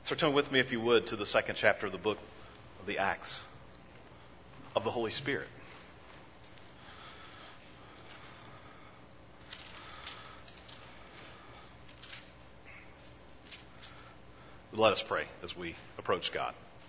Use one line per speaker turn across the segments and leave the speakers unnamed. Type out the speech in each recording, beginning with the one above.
So turn with me, if you would, to the second chapter of the book of the Acts of the Holy Spirit. Let us pray as we approach God.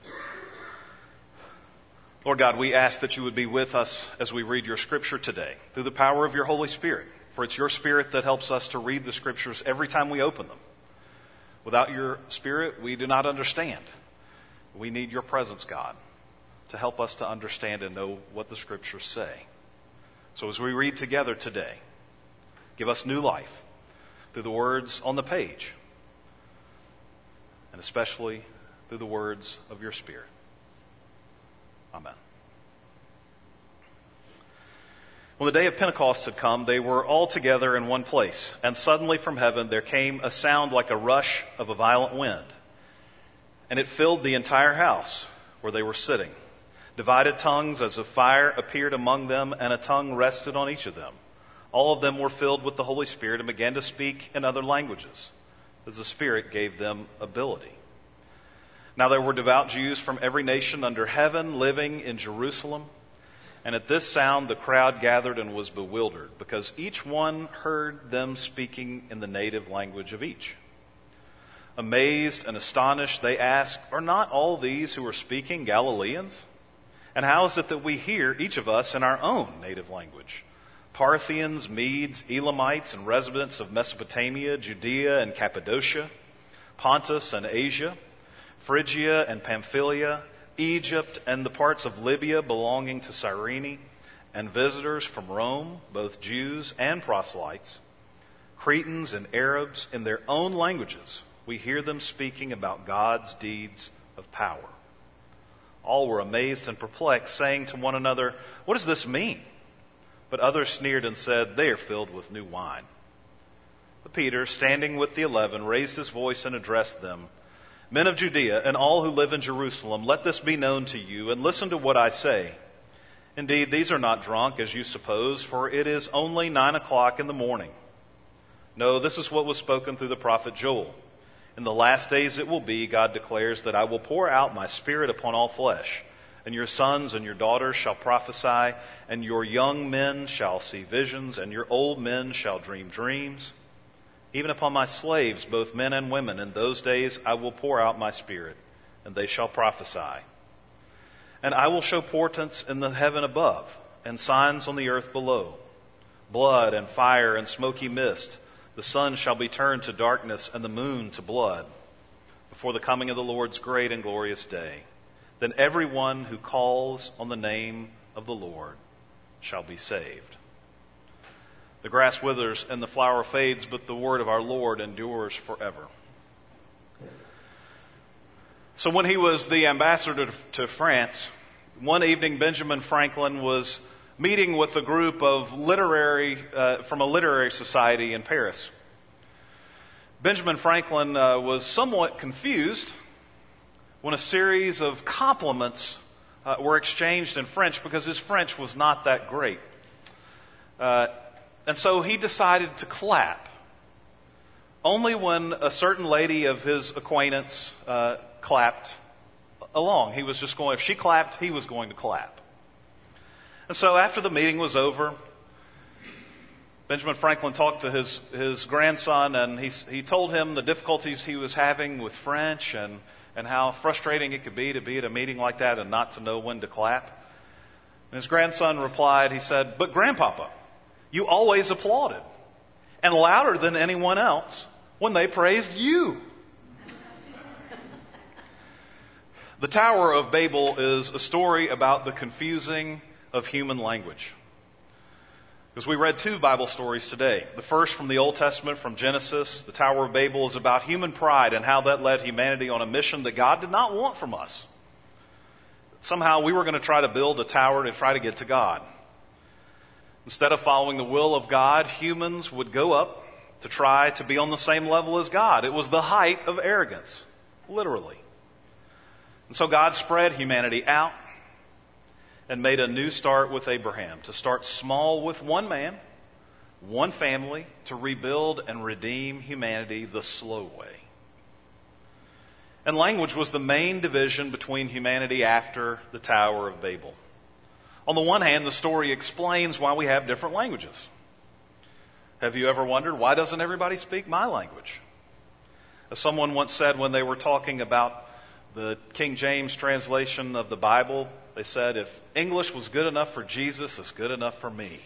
Lord God, we ask that you would be with us as we read your scripture today through the power of your Holy Spirit. For it's your Spirit that helps us to read the scriptures every time we open them. Without your Spirit, we do not understand. We need your presence, God, to help us to understand and know what the scriptures say. So as we read together today, give us new life through the words on the page, and especially through the words of your Spirit. Amen. When the day of Pentecost had come, they were all together in one place, and suddenly from heaven there came a sound like a rush of a violent wind, and it filled the entire house where they were sitting. Divided tongues as of fire appeared among them, and a tongue rested on each of them. All of them were filled with the Holy Spirit and began to speak in other languages, as the Spirit gave them ability. Now there were devout Jews from every nation under heaven living in Jerusalem. And at this sound the crowd gathered and was bewildered, because each one heard them speaking in the native language of each. Amazed and astonished, they asked, "Are not all these who are speaking Galileans? And how is it that we hear, each of us, in our own native language? Parthians, Medes, Elamites, and residents of Mesopotamia, Judea and Cappadocia, Pontus and Asia, Phrygia and Pamphylia, Egypt and the parts of Libya belonging to Cyrene, and visitors from Rome, both Jews and proselytes, Cretans and Arabs, in their own languages, we hear them speaking about God's deeds of power." All were amazed and perplexed, saying to one another, "What does this mean?" But others sneered and said, "They are filled with new wine." But Peter, standing with the 11, raised his voice and addressed them, "Men of Judea and all who live in Jerusalem, let this be known to you, and listen to what I say. Indeed, these are not drunk, as you suppose, for it is only 9 o'clock in the morning. No, this is what was spoken through the prophet Joel. In the last days it will be, God declares, that I will pour out my Spirit upon all flesh, and your sons and your daughters shall prophesy, and your young men shall see visions, and your old men shall dream dreams. Even upon my slaves, both men and women, in those days I will pour out my Spirit, and they shall prophesy. And I will show portents in the heaven above, and signs on the earth below, blood and fire and smoky mist. The sun shall be turned to darkness, and the moon to blood, before the coming of the Lord's great and glorious day. Then everyone who calls on the name of the Lord shall be saved." The grass withers and the flower fades, but the word of our Lord endures forever. So when he was the ambassador to France, one evening Benjamin Franklin was meeting with a group of from a literary society in Paris. Benjamin Franklin was somewhat confused when a series of compliments were exchanged in French, because his French was not that great. And so he decided to clap. Only when a certain lady of his acquaintance clapped along. He was just going, if she clapped, he was going to clap. And so after the meeting was over, Benjamin Franklin talked to his grandson, and he told him the difficulties he was having with French and how frustrating it could be at a meeting like that and not to know when to clap. And his grandson replied, he said, "But Grandpapa, you always applauded, and louder than anyone else, when they praised you." The Tower of Babel is a story about the confusing of human language. Because we read 2 Bible stories today. The first from the Old Testament, from Genesis. The Tower of Babel is about human pride and how that led humanity on a mission that God did not want from us. Somehow we were going to try to build a tower to try to get to God. Instead of following the will of God, humans would go up to try to be on the same level as God. It was the height of arrogance, literally. And so God spread humanity out and made a new start with Abraham, to start small with one man, one family, to rebuild and redeem humanity the slow way. And language was the main division between humanity after the Tower of Babel. On the one hand, the story explains why we have different languages. Have you ever wondered, why doesn't everybody speak my language? As someone once said when they were talking about the King James translation of the Bible, they said, if English was good enough for Jesus, it's good enough for me.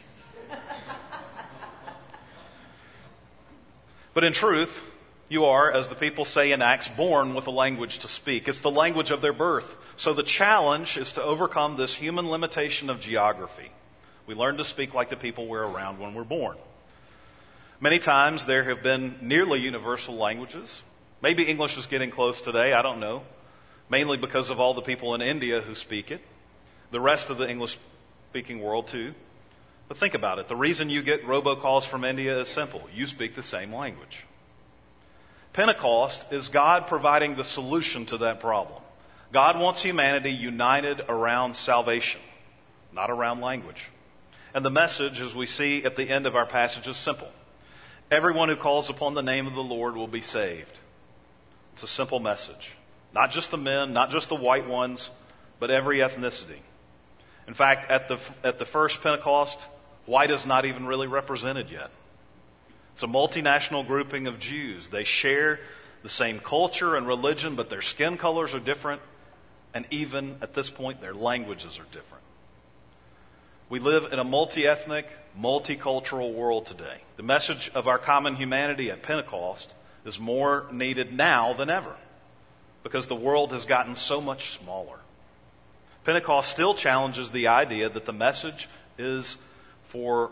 But in truth, you are, as the people say in Acts, born with a language to speak. It's the language of their birth. So the challenge is to overcome this human limitation of geography. We learn to speak like the people we're around when we're born. Many times there have been nearly universal languages. Maybe English is getting close today, I don't know. Mainly because of all the people in India who speak it. The rest of the English-speaking world too. But think about it. The reason you get robocalls from India is simple. You speak the same language. Pentecost is God providing the solution to that problem. God wants humanity united around salvation, not around language. And the message, as we see at the end of our passage, is simple. Everyone who calls upon the name of the Lord will be saved. It's a simple message. Not just the men, not just the white ones, but every ethnicity. In fact, at the first Pentecost, white is not even really represented yet. It's a multinational grouping of Jews. They share the same culture and religion, but their skin colors are different, and even at this point, their languages are different. We live in a multi-ethnic, multicultural world today. The message of our common humanity at Pentecost is more needed now than ever, because the world has gotten so much smaller. Pentecost still challenges the idea that the message is for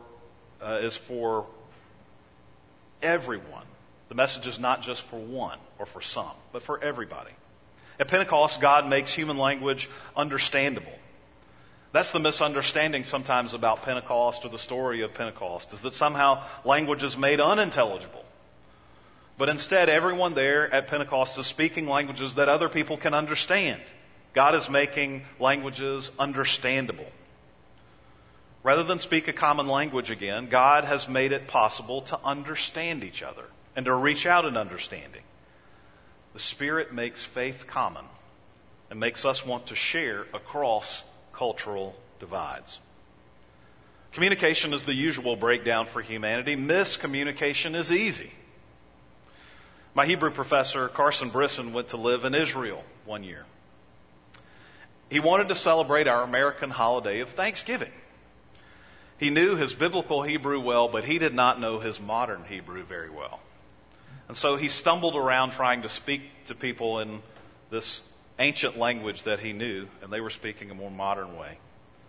everyone. The message is not just for one or for some, but for everybody. At Pentecost, God makes human language understandable. That's the misunderstanding sometimes about Pentecost or the story of Pentecost, is that somehow language is made unintelligible. But instead, everyone there at Pentecost is speaking languages that other people can understand. God is making languages understandable. Rather than speak a common language again, God has made it possible to understand each other and to reach out in understanding. The Spirit makes faith common and makes us want to share across cultural divides. Communication is the usual breakdown for humanity. Miscommunication is easy. My Hebrew professor, Carson Brisson, went to live in Israel one year. He wanted to celebrate our American holiday of Thanksgiving. He knew his biblical Hebrew well, but he did not know his modern Hebrew very well. And so he stumbled around trying to speak to people in this ancient language that he knew, and they were speaking a more modern way.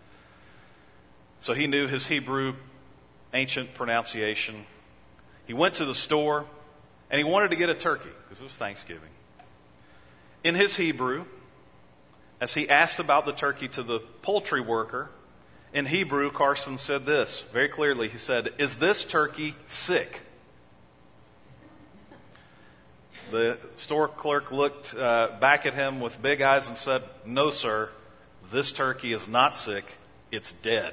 So he knew his Hebrew ancient pronunciation. He went to the store, and he wanted to get a turkey, because it was Thanksgiving. In his Hebrew, as he asked about the turkey to the poultry worker, in Hebrew, Carson said this very clearly. He said, "Is this turkey sick?" The store clerk looked back at him with big eyes and said, "No, sir, this turkey is not sick. It's dead."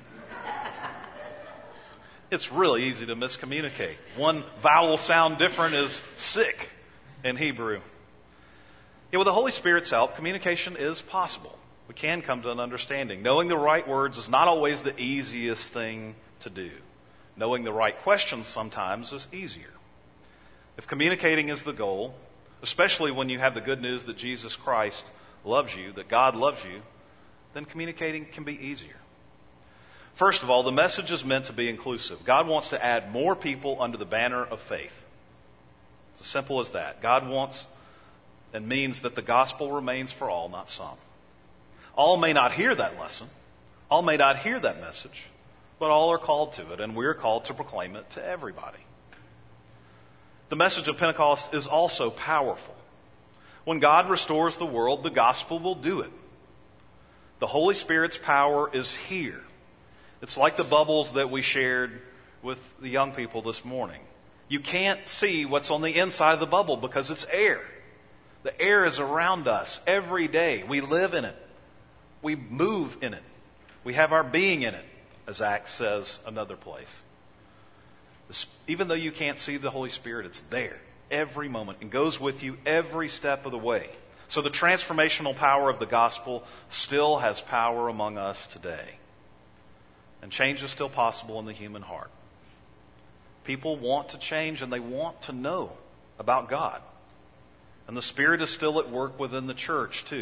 It's really easy to miscommunicate. One vowel sound different is sick in Hebrew. Yet with the Holy Spirit's help, communication is possible. We can come to an understanding. Knowing the right words is not always the easiest thing to do. Knowing the right questions sometimes is easier. If communicating is the goal, especially when you have the good news that Jesus Christ loves you, that God loves you, then communicating can be easier. First of all, the message is meant to be inclusive. God wants to add more people under the banner of faith. It's as simple as that. God wants and means that the gospel remains for all, not some. All may not hear that lesson. All may not hear that message. But all are called to it, and we are called to proclaim it to everybody. The message of Pentecost is also powerful. When God restores the world, the gospel will do it. The Holy Spirit's power is here. It's like the bubbles that we shared with the young people this morning. You can't see what's on the inside of the bubble because it's air. The air is around us every day. We live in it. We move in it. We have our being in it, as Acts says another place. Even though you can't see the Holy Spirit, it's there. every moment and goes with you every step of the way. So the transformational power of the gospel still has power among us today. And change is still possible in the human heart. People want to change and they want to know about God. And the Spirit is still at work within the church too.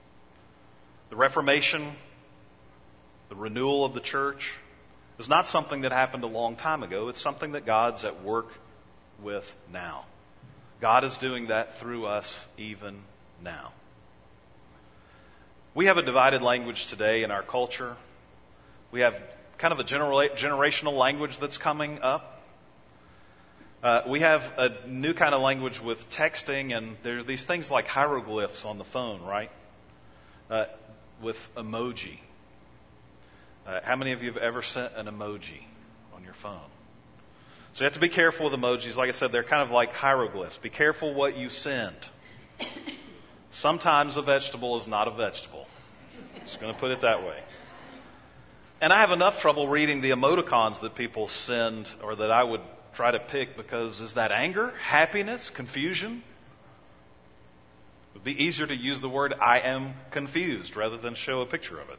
The Reformation, the renewal of the church, is not something that happened a long time ago. It's something that God's at work with now. God is doing that through us even now. We have a divided language today in our culture. We have kind of a generational language that's coming up. We have a new kind of language with texting, and there's these things like hieroglyphs on the phone, right? With emoji. How many of you have ever sent an emoji on your phone? So you have to be careful with emojis. Like I said, they're kind of like hieroglyphs. Be careful what you send. Sometimes a vegetable is not a vegetable. Just going to put it that way. And I have enough trouble reading the emoticons that people send or that I would try to pick, because is that anger, happiness, confusion? It would be easier to use the word "I am confused" rather than show a picture of it.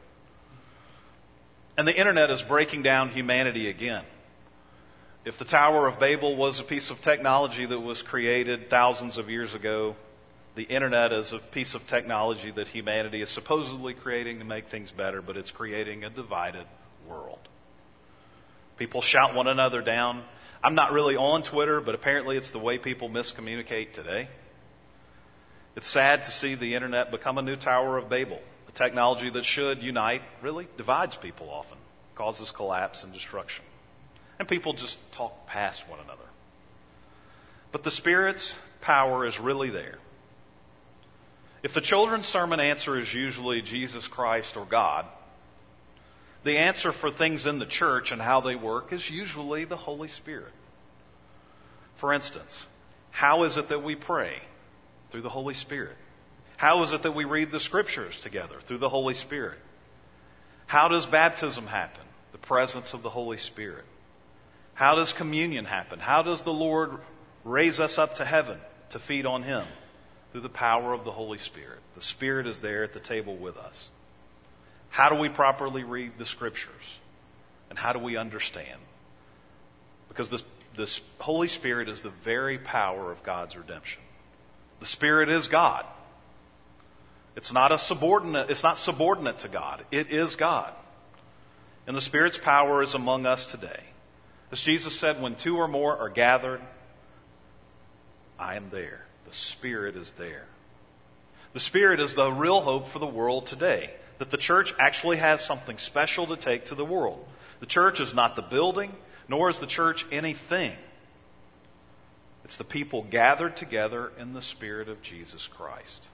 And the internet is breaking down humanity again. If the Tower of Babel was a piece of technology that was created thousands of years ago, the internet is a piece of technology that humanity is supposedly creating to make things better, but it's creating a divided world. People shout one another down. I'm not really on Twitter, but apparently it's the way people miscommunicate today. It's sad to see the internet become a new Tower of Babel. A technology that should unite really divides people often, causes collapse and destruction. And people just talk past one another. But the Spirit's power is really there. If the children's sermon answer is usually Jesus Christ or God, the answer for things in the church and how they work is usually the Holy Spirit. For instance, how is it that we pray? Through the Holy Spirit. How is it that we read the Scriptures together? Through the Holy Spirit. How does baptism happen? The presence of the Holy Spirit. How does communion happen? How does the Lord raise us up to heaven to feed on Him? Through the power of the Holy Spirit. The Spirit is there at the table with us. How do we properly read the Scriptures? And how do we understand? Because this Holy Spirit is the very power of God's redemption. The Spirit is God. It's not subordinate to God. It is God. And the Spirit's power is among us today. As Jesus said, when two or more are gathered, I am there. The Spirit is there. The Spirit is the real hope for the world today. That the church actually has something special to take to the world. The church is not the building, nor is the church anything. It's the people gathered together in the Spirit of Jesus Christ.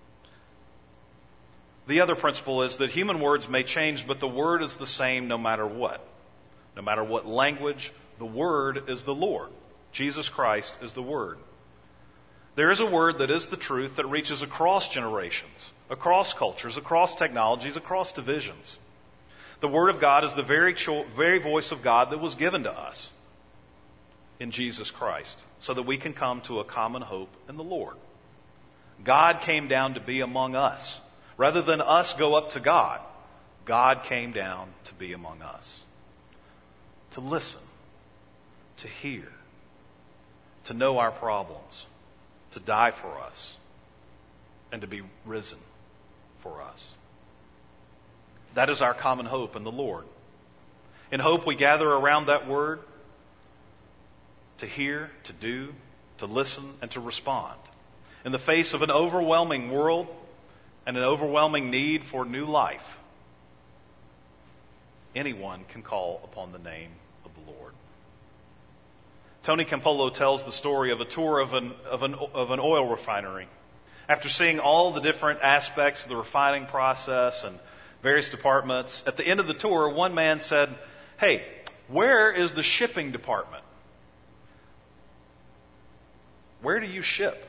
The other principle is that human words may change, but the Word is the same no matter what. No matter what language, the Word is the Lord. Jesus Christ is the Word. There is a Word that is the truth that reaches across generations, across cultures, across technologies, across divisions. The Word of God is the very voice of God that was given to us in Jesus Christ, so that we can come to a common hope in the Lord. God came down to be among us. Rather than us go up to God, God came down to be among us. To listen, to hear, to know our problems, to die for us, and to be risen for us. That is our common hope in the Lord. In hope, we gather around that Word to hear, to do, to listen, and to respond. In the face of an overwhelming world and an overwhelming need for new life, anyone can call upon the name of the Lord. Tony Campolo tells the story of a tour of an oil refinery. After seeing all the different aspects of the refining process and various departments, at the end of the tour, one man said, "Hey, where is the shipping department? Where do you ship?"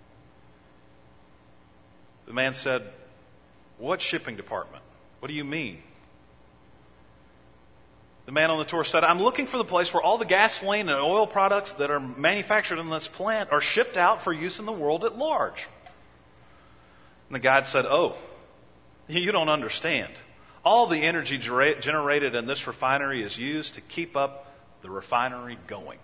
The man said, "What shipping department? What do you mean?" The man on the tour said, I'm looking for the place where all the gasoline and oil products that are manufactured in this plant are shipped out for use in the world at large. And the guide said, oh, you don't understand. All the energy generated in this refinery is used to keep up the refinery going.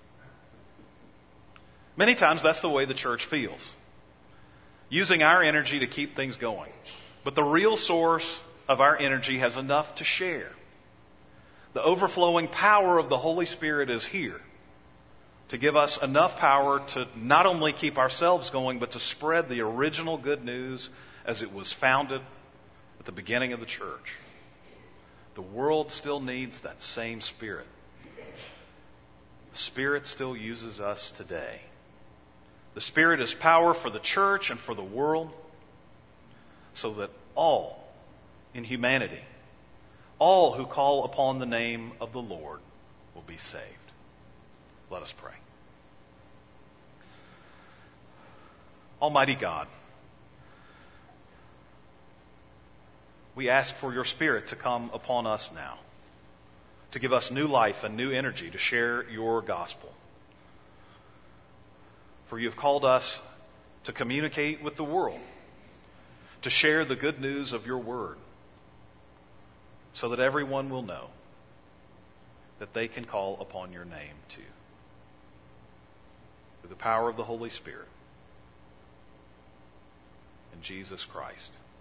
Many times that's the way the church feels. Using our energy to keep things going. But the real source of our energy has enough to share. The overflowing power of the Holy Spirit is here to give us enough power to not only keep ourselves going, but to spread the original good news as it was founded at the beginning of the church. The world still needs that same Spirit. The Spirit still uses us today. The Spirit is power for the church and for the world, so that all in humanity, all who call upon the name of the Lord, will be saved. Let us pray. Almighty God, we ask for your Spirit to come upon us now, to give us new life and new energy to share your gospel. For you have called us to communicate with the world, to share the good news of your word, so that everyone will know that they can call upon your name too. Through the power of the Holy Spirit. In Jesus Christ.